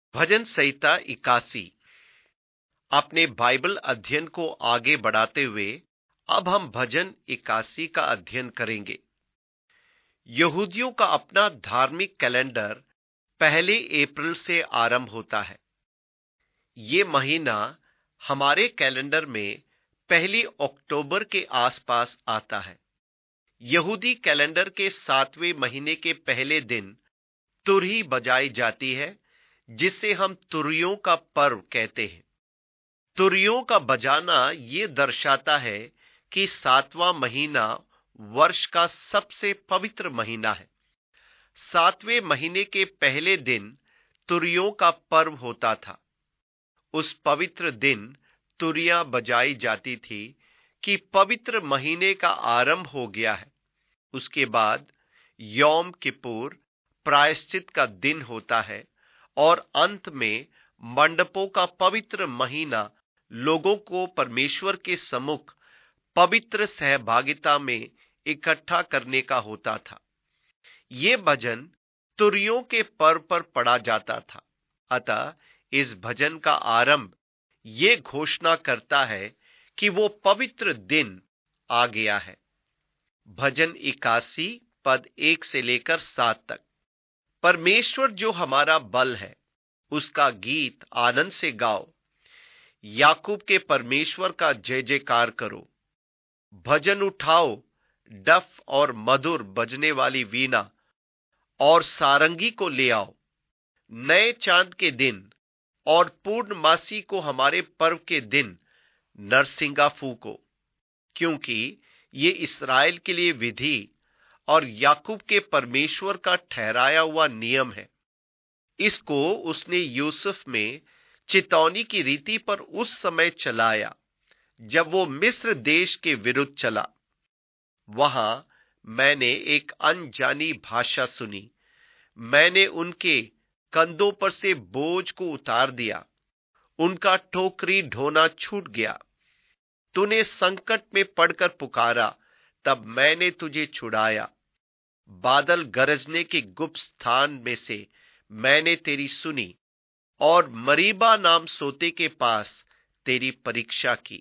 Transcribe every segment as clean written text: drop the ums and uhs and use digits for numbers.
भजन संहिता 81। अपने बाइबल अध्ययन को आगे बढ़ाते हुए अब हम भजन 81 का अध्ययन करेंगे। यहूदियों का अपना धार्मिक कैलेंडर 1 अप्रैल से आरंभ होता है। ये महीना हमारे कैलेंडर में 1 अक्टूबर के आसपास आता है। यहूदी कैलेंडर के 7वें महीने के पहले दिन तुरही बजाई जाती है, जिसे हम तुरहियों का पर्व कहते हैं। तुरहियों का बजाना ये दर्शाता है कि 7वां महीना वर्ष का सबसे पवित्र महीना है। 7वें महीने के पहले दिन तुरहियों का पर्व होता था। उस पवित्र दिन तुरहियां बजाई जाती थी कि पवित्र महीने का आरंभ हो गया है। उसके बाद यौम किपुर प्रायश्चित का दिन होता है और अंत में मंडपों का पवित्र महीना लोगों को परमेश्वर के सम्मुख पवित्र सहभागिता में इकट्ठा करने का होता था। ये भजन तुरहियों के पर्व पर पढ़ा जाता था। अतः इस भजन का आरंभ ये घोषणा करता है कि वो पवित्र दिन आ गया है। भजन 81 पद 1 से लेकर 7 तक। परमेश्वर जो हमारा बल है, उसका गीत आनंद से गाओ। याकूब के परमेश्वर का जय जयकार करो। भजन उठाओ, डफ और मधुर बजने वाली वीणा और सारंगी को ले आओ। नए चांद के दिन और पूर्णमासी को हमारे पर्व के दिन नरसिंगा फूको, क्योंकि ये इस्राएल के लिए विधि और याकूब के परमेश्वर का ठहराया हुआ नियम है। इसको उसने यूसुफ में चितौनी की रीति पर उस समय चलाया जब वो मिस्र देश के विरुद्ध चला। वहां मैंने एक अनजानी भाषा सुनी। मैंने उनके कंधों पर से बोझ को उतार दिया। उनका ठोकरी ढोना छूट गया। तूने संकट में पड़कर पुकारा, तब मैंने तुझे छुड़ाया। बादल गरजने के गुप्त स्थान में से मैंने तेरी सुनी और मरीबा नाम सोते के पास तेरी परीक्षा की।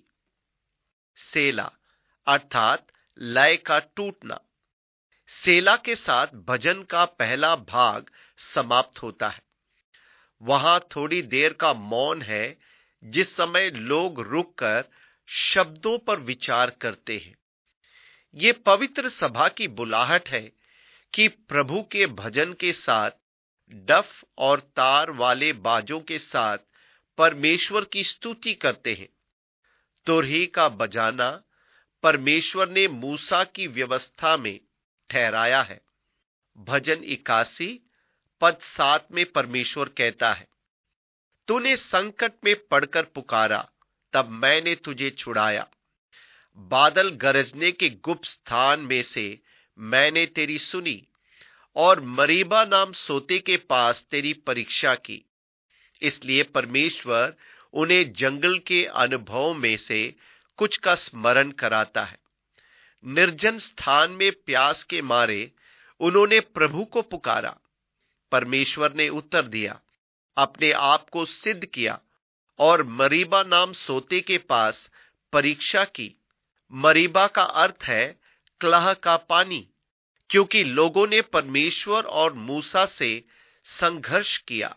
सेला अर्थात लय का टूटना। सेला के साथ भजन का पहला भाग समाप्त होता है। वहां थोड़ी देर का मौन है, जिस समय लोग रुककर शब्दों पर विचार करते हैं। ये पवित्र सभा की बुलाहट है कि प्रभु के भजन के साथ डफ और तार वाले बाजों के साथ परमेश्वर की स्तुति करते हैं। तुरही का बजाना परमेश्वर ने मूसा की व्यवस्था में ठहराया है। भजन 81 पद 7 में परमेश्वर कहता है, तूने संकट में पड़कर पुकारा, तब मैंने तुझे छुड़ाया। बादल गरजने के गुप्त स्थान में से मैंने तेरी सुनी और मरीबा नाम सोते के पास तेरी परीक्षा की। इसलिए परमेश्वर उन्हें जंगल के अनुभव में से कुछ का स्मरण कराता है। निर्जन स्थान में प्यास के मारे उन्होंने प्रभु को पुकारा। परमेश्वर ने उत्तर दिया, अपने आप को सिद्ध किया और मरीबा नाम सोते के पास परीक्षा की। मरीबा का अर्थ है कलह का पानी, क्योंकि लोगों ने परमेश्वर और मूसा से संघर्ष किया।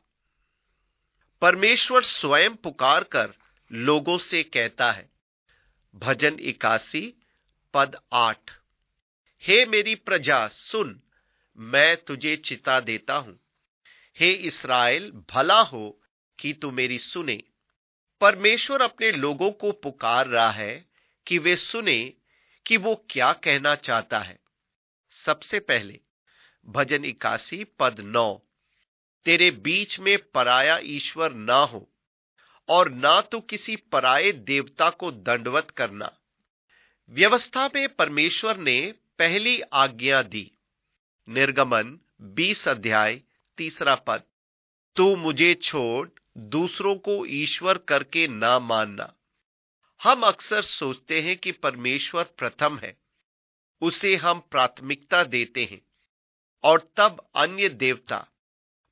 परमेश्वर स्वयं पुकार कर लोगों से कहता है। भजन 81 पद 8। हे मेरी प्रजा सुन, मैं तुझे चिता देता हूं। हे इस्राएल, भला हो कि तू मेरी सुने। परमेश्वर अपने लोगों को पुकार रहा है कि वे सुने कि वो क्या कहना चाहता है। सबसे पहले भजन 81 पद 9। तेरे बीच में पराया ईश्वर ना हो और ना तो किसी पराये देवता को दंडवत करना। व्यवस्था में परमेश्वर ने पहली आज्ञा दी। निर्गमन 20 अध्याय 3 पद, तू मुझे छोड़ दूसरों को ईश्वर करके ना मानना। हम अक्सर सोचते हैं कि परमेश्वर प्रथम है, उसे हम प्राथमिकता देते हैं और तब अन्य देवता।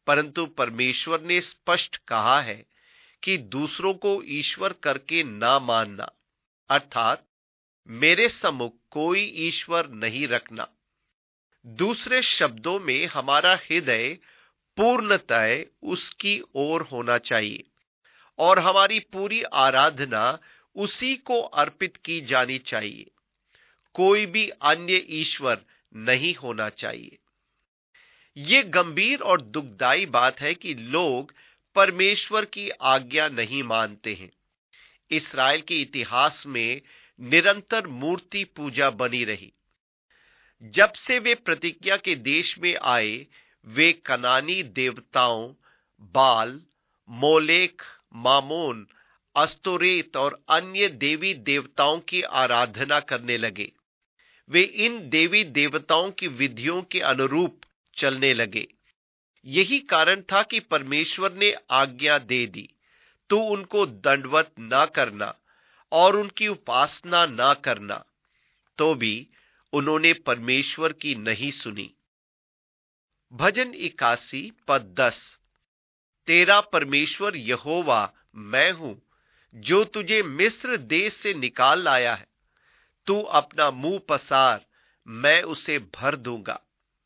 परंतु परमेश्वर ने स्पष्ट कहा है कि दूसरों को ईश्वर करके ना मानना, अर्थात मेरे सम्मुख कोई ईश्वर नहीं रखना। दूसरे शब्दों में हमारा हृदय पूर्णतः उसकी ओर होना चाहिए और हमारी पूरी आराधना उसी को अर्पित की जानी चाहिए। कोई भी अन्य ईश्वर नहीं होना चाहिए। यह गंभीर और दुखदाई बात है कि लोग परमेश्वर की आज्ञा नहीं मानते हैं। इस्राएल के इतिहास में निरंतर मूर्ति पूजा बनी रही। जब से वे प्रतिज्ञा के देश में आए, वे कनानी देवताओं बाल, मोलेक, मामोन, अस्तोरेत और अन्य देवी देवताओं की आराधना करने लगे। वे इन देवी देवताओं की विधियों के अनुरूप चलने लगे। यही कारण था कि परमेश्वर ने आज्ञा दे दी, तो उनको दंडवत ना करना और उनकी उपासना ना करना। तो भी उन्होंने परमेश्वर की नहीं सुनी। भजन 81 पद 10। तेरा परमेश्वर यहोवा मैं हूं, जो तुझे मिस्र देश से निकाल लाया है। तू अपना मुंह पसार, मैं उसे भर दूंगा।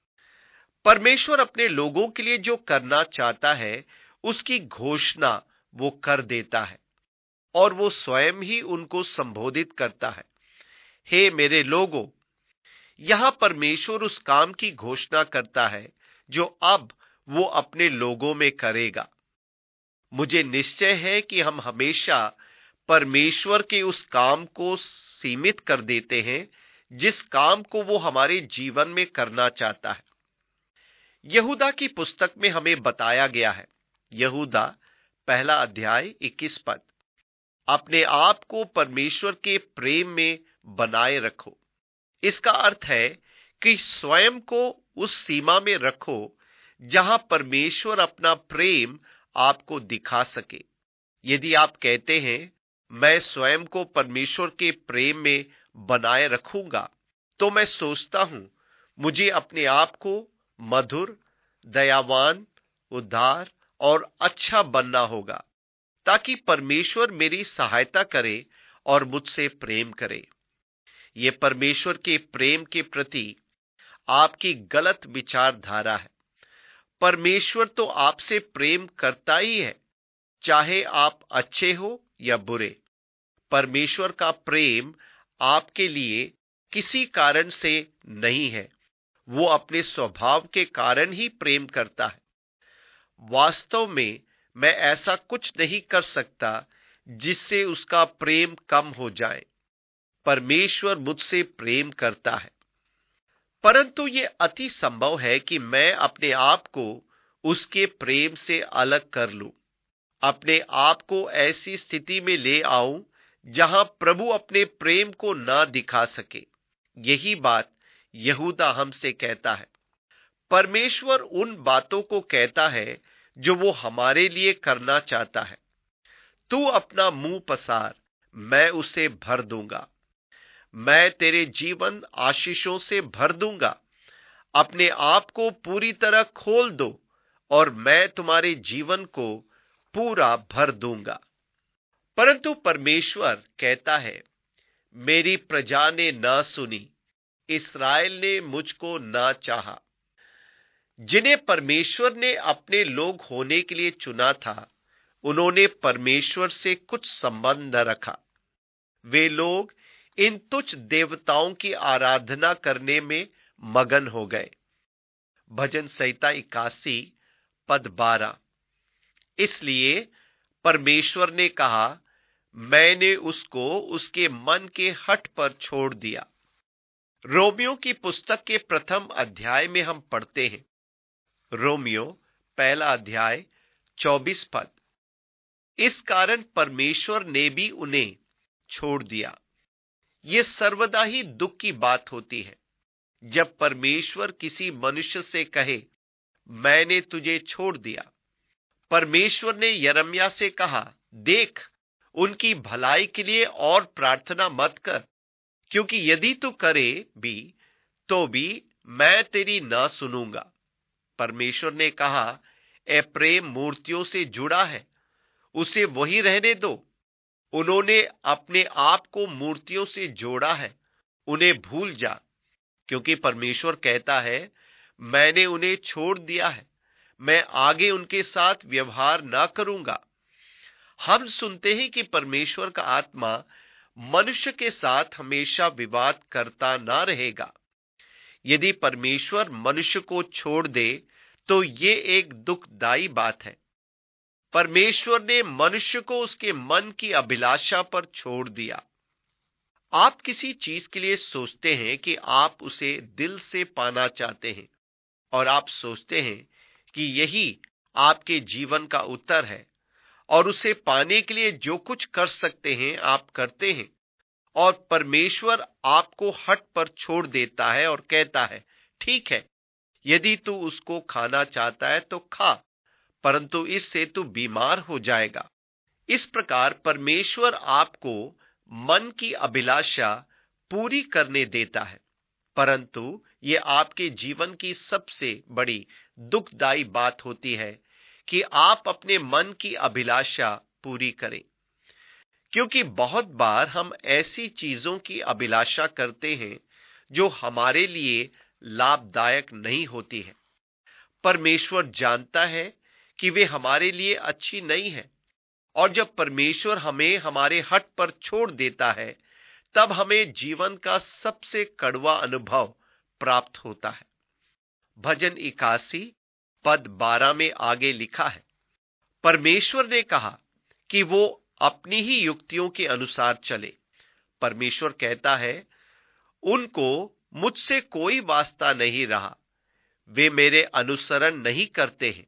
परमेश्वर अपने लोगों के लिए जो करना चाहता है, उसकी घोषणा वो कर देता है और वो स्वयं ही उनको संबोधित करता है। हे मेरे लोगों, यहां परमेश्वर उस काम की घोषणा करता है जो अब वो अपने लोगों में करेगा। मुझे निश्चय है कि हम हमेशा परमेश्वर के उस काम को सीमित कर देते हैं जिस काम को वो हमारे जीवन में करना चाहता है। यहूदा की पुस्तक में हमें बताया गया है, यहूदा पहला अध्याय 21 पद, अपने आप को परमेश्वर के प्रेम में बनाए रखो। इसका अर्थ है कि स्वयं को उस सीमा में रखो जहां परमेश्वर अपना प्रेम आपको दिखा सके। यदि आप कहते हैं मैं स्वयं को परमेश्वर के प्रेम में बनाए रखूंगा, तो मैं सोचता हूं मुझे अपने आप को मधुर, दयावान, उदार और अच्छा बनना होगा, ताकि परमेश्वर मेरी सहायता करे और मुझसे प्रेम करे। यह परमेश्वर के प्रेम के प्रति आपकी गलत विचारधारा है। परमेश्वर तो आपसे प्रेम करता ही है, चाहे आप अच्छे हो या बुरे। परमेश्वर का प्रेम आपके लिए किसी कारण से नहीं है, वो अपने स्वभाव के कारण ही प्रेम करता है। वास्तव में मैं ऐसा कुछ नहीं कर सकता जिससे उसका प्रेम कम हो जाए। परमेश्वर मुझसे प्रेम करता है, परंतु यह अति संभव है कि मैं अपने आप को उसके प्रेम से अलग कर लूं, अपने आप को ऐसी स्थिति में ले आऊं जहां प्रभु अपने प्रेम को ना दिखा सके। यही बात यहूदा हमसे कहता है। परमेश्वर उन बातों को कहता है जो वो हमारे लिए करना चाहता है। तू अपना मुंह पसार, मैं उसे भर दूंगा। मैं तेरे जीवन आशीषों से भर दूंगा। अपने आप को पूरी तरह खोल दो और मैं तुम्हारे जीवन को पूरा भर दूंगा। परंतु परमेश्वर कहता है, मेरी प्रजा ने ना सुनी, इस्राएल ने मुझको ना चाहा। जिन्हें परमेश्वर ने अपने लोग होने के लिए चुना था, उन्होंने परमेश्वर से कुछ संबंध न रखा। वे लोग इन तुच्छ देवताओं की आराधना करने में मगन हो गए। भजन संहिता 81 पद 12। इसलिए परमेश्वर ने कहा, मैंने उसको उसके मन के हठ पर छोड़ दिया। रोमियो की पुस्तक के प्रथम अध्याय में हम पढ़ते हैं, रोमियो पहला अध्याय 24 पद, इस कारण परमेश्वर ने भी उन्हें छोड़ दिया। यह सर्वदा ही दुख की बात होती है जब परमेश्वर किसी मनुष्य से कहे, मैंने तुझे छोड़ दिया। परमेश्वर ने यिर्मयाह से कहा, देख, उनकी भलाई के लिए और प्रार्थना मत कर, क्योंकि यदि तू करे भी तो भी मैं तेरी ना सुनूंगा। परमेश्वर ने कहा, एप्रेम मूर्तियों से जुड़ा है, उसे वही रहने दो। उन्होंने अपने आप को मूर्तियों से जोड़ा है, उन्हें भूल जा, क्योंकि परमेश्वर कहता है, मैंने उन्हें छोड़ दिया है, मैं आगे उनके साथ व्यवहार ना करूंगा। हम सुनते हैं कि परमेश्वर का आत्मा मनुष्य के साथ हमेशा विवाद करता ना रहेगा। यदि परमेश्वर मनुष्य को छोड़ दे तो ये एक दुखदाई बात है। परमेश्वर ने मनुष्य को उसके मन की अभिलाषा पर छोड़ दिया। आप किसी चीज के लिए सोचते हैं कि आप उसे दिल से पाना चाहते हैं, और आप सोचते हैं कि यही आपके जीवन का उत्तर है, और उसे पाने के लिए जो कुछ कर सकते हैं आप करते हैं। और परमेश्वर आपको हट पर छोड़ देता है और कहता है, ठीक है, यदि तू उसको खाना चाहता है तो खा, परंतु इससे तू बीमार हो जाएगा। इस प्रकार परमेश्वर आपको मन की अभिलाषा पूरी करने देता है, परंतु ये आपके जीवन की सबसे बड़ी दुखदाई बात होती है कि आप अपने मन की अभिलाषा पूरी करें। क्योंकि बहुत बार हम ऐसी चीजों की अभिलाषा करते हैं जो हमारे लिए लाभदायक नहीं होती है। परमेश्वर जानता है कि वे हमारे लिए अच्छी नहीं है, और जब परमेश्वर हमें हमारे हठ पर छोड़ देता है, तब हमें जीवन का सबसे कड़वा अनुभव प्राप्त होता है। भजन 81 पद 12 में आगे लिखा है, परमेश्वर ने कहा कि वो अपनी ही युक्तियों के अनुसार चले। परमेश्वर कहता है, उनको मुझसे कोई वास्ता नहीं रहा, वे मेरे अनुसरण नहीं करते हैं।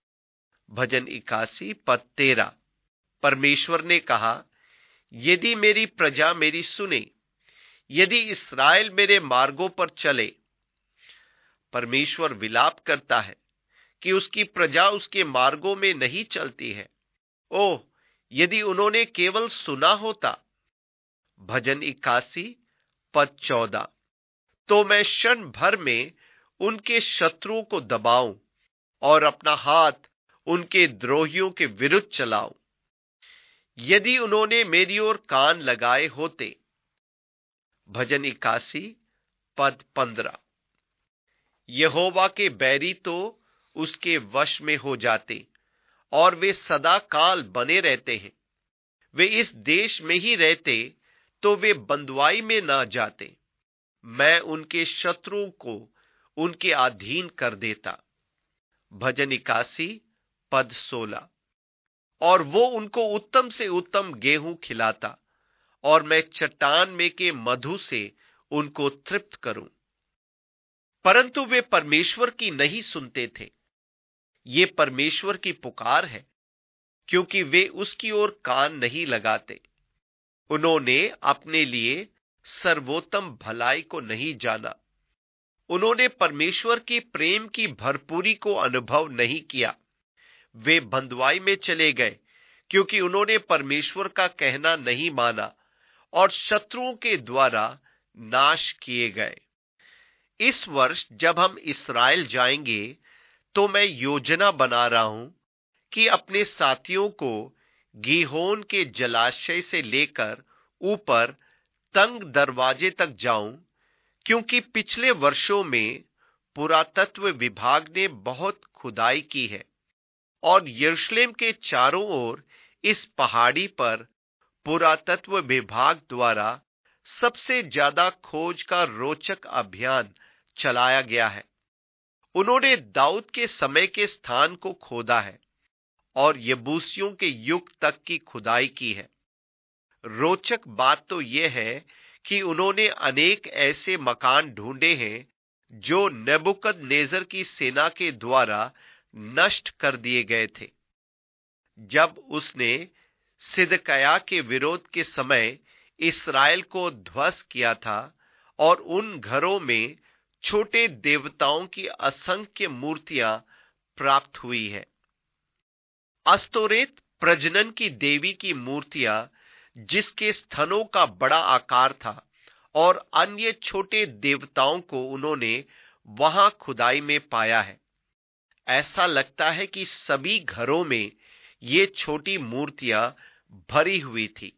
भजन 81 पद 13, परमेश्वर ने कहा, यदि मेरी प्रजा मेरी सुने, यदि इस्राएल मेरे मार्गों पर चले। परमेश्वर विलाप करता है कि उसकी प्रजा उसके मार्गों में नहीं चलती है। ओह, यदि उन्होंने केवल सुना होता। भजन 81 पद 14, तो मैं क्षण भर में उनके शत्रुओं को दबाऊं और अपना हाथ उनके द्रोहियों के विरुद्ध चलाऊं। यदि उन्होंने मेरी ओर कान लगाए होते। भजन 81 पद 15, यहोवा के बैरी तो उसके वश में हो जाते, और वे सदा काल बने रहते हैं। वे इस देश में ही रहते तो वे बंधुआई में ना जाते। मैं उनके शत्रुओं को उनके अधीन कर देता। भजन 81 पद 16, और वो उनको उत्तम से उत्तम गेहूं खिलाता, और मैं चट्टान में के मधु से उनको तृप्त करूं। परंतु वे परमेश्वर की नहीं सुनते थे। ये परमेश्वर की पुकार है, क्योंकि वे उसकी ओर कान नहीं लगाते। उन्होंने अपने लिए सर्वोत्तम भलाई को नहीं जाना। उन्होंने परमेश्वर के प्रेम की भरपूरी को अनुभव नहीं किया। वे बंधुआई में चले गए, क्योंकि उन्होंने परमेश्वर का कहना नहीं माना और शत्रुओं के द्वारा नाश किए गए। इस वर्ष जब हम इस्राएल जाएंगे, तो मैं योजना बना रहा हूं कि अपने साथियों को गीहोन के जलाशय से लेकर ऊपर तंग दरवाजे तक जाऊं, क्योंकि पिछले वर्षों में पुरातत्व विभाग ने बहुत खुदाई की है, और यरूशलेम के चारों ओर इस पहाड़ी पर पुरातत्व विभाग द्वारा सबसे ज्यादा खोज का रोचक अभियान चलाया गया है। उन्होंने दाऊद के समय के स्थान को खोदा है और यबूसियों के युग तक की खुदाई की है। रोचक बात तो यह है कि उन्होंने अनेक ऐसे मकान ढूंढे हैं जो नेबुकदनेस्सर की सेना के द्वारा नष्ट कर दिए गए थे। जब उसने सिदकिय्याह के विरोध के समय इस्राएल को ध्वस्त किया था, और उन घरों में छोटे देवताओं की असंख्य मूर्तियां प्राप्त हुई है। अस्तोरेत प्रजनन की देवी की मूर्तियां, जिसके स्तनों का बड़ा आकार था, और अन्य छोटे देवताओं को उन्होंने वहां खुदाई में पाया है। ऐसा लगता है कि सभी घरों में ये छोटी मूर्तियां भरी हुई थी।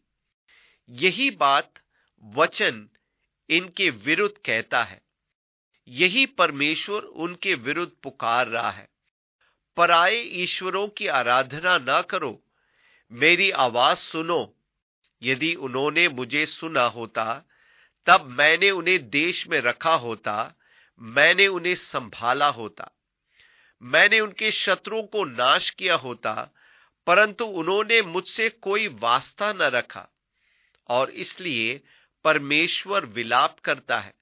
यही बात वचन इनके विरुद्ध कहता है। यही परमेश्वर उनके विरुद्ध पुकार रहा है। पराये ईश्वरों की आराधना ना करो, मेरी आवाज सुनो। यदि उन्होंने मुझे सुना होता, तब मैंने उन्हें देश में रखा होता, मैंने उन्हें संभाला होता, मैंने उनके शत्रुओं को नाश किया होता, परंतु उन्होंने मुझसे कोई वास्ता न रखा। और इसलिए परमेश्वर विलाप करता है,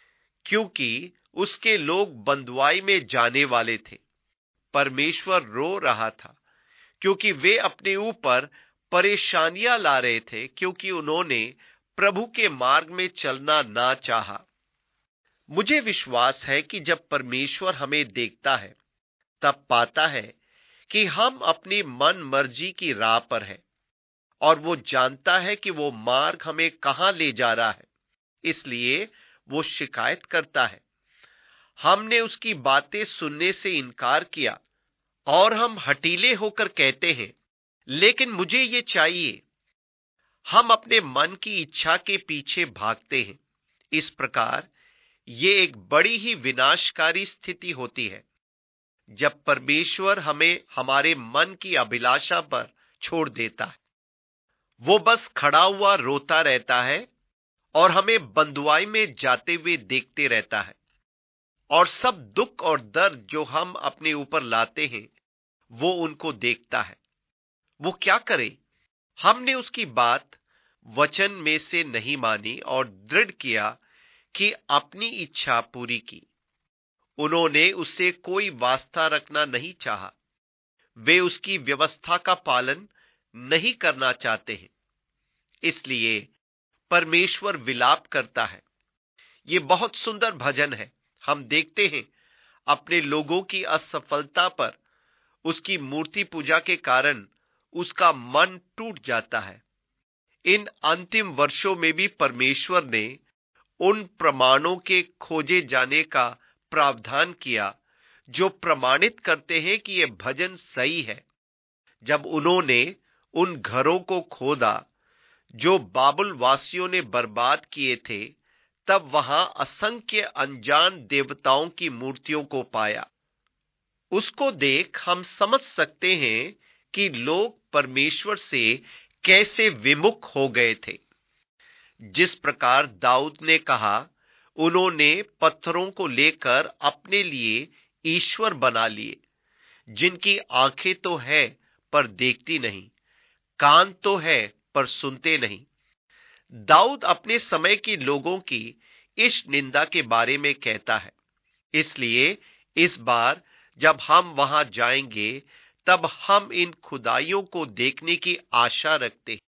क्योंकि उसके लोग बंधुआई में जाने वाले थे। परमेश्वर रो रहा था, क्योंकि वे अपने ऊपर परेशानियां ला रहे थे, क्योंकि उन्होंने प्रभु के मार्ग में चलना ना चाहा। मुझे विश्वास है कि जब परमेश्वर हमें देखता है, तब पाता है कि हम अपनी मन मर्जी की राह पर हैं, और वो जानता है कि वो मार्ग हमें कहां ले जा रहा है। इसलिए वो शिकायत करता है। हमने उसकी बातें सुनने से इनकार किया, और हम हठीले होकर कहते हैं, लेकिन मुझे ये चाहिए। हम अपने मन की इच्छा के पीछे भागते हैं। इस प्रकार ये एक बड़ी ही विनाशकारी स्थिति होती है, जब परमेश्वर हमें हमारे मन की अभिलाषा पर छोड़ देता है। वो बस खड़ा हुआ रोता रहता है और हमें बंधुआई में जाते हुए देखते रहता है, और सब दुख और दर्द जो हम अपने ऊपर लाते हैं, वो उनको देखता है। वो क्या करे? हमने उसकी बात वचन में से नहीं मानी और दृढ़ किया कि अपनी इच्छा पूरी की। उन्होंने उससे कोई वास्ता रखना नहीं चाहा। वे उसकी व्यवस्था का पालन नहीं करना चाहते हैं। इसलिए परमेश्वर विलाप करता है। ये बहुत सुंदर भजन है। हम देखते हैं अपने लोगों की असफलता पर, उसकी मूर्ति पूजा के कारण उसका मन टूट जाता है। इन अंतिम वर्षों में भी परमेश्वर ने उन प्रमाणों के खोजे जाने का प्रावधान किया जो प्रमाणित करते हैं कि यह भजन सही है। जब उन्होंने उन घरों को खोदा जो बाबुल वासियों ने बर्बाद किए थे, तब वहां असंख्य अनजान देवताओं की मूर्तियों को पाया। उसको देख हम समझ सकते हैं कि लोग परमेश्वर से कैसे विमुख हो गए थे। जिस प्रकार दाऊद ने कहा, उन्होंने पत्थरों को लेकर अपने लिए ईश्वर बना लिए, जिनकी आंखें तो है पर देखती नहीं, कान तो है पर सुनते नहीं। दाऊद अपने समय के लोगों की इस निंदा के बारे में कहता है। इसलिए इस बार जब हम वहां जाएंगे, तब हम इन खुदाइयों को देखने की आशा रखते हैं।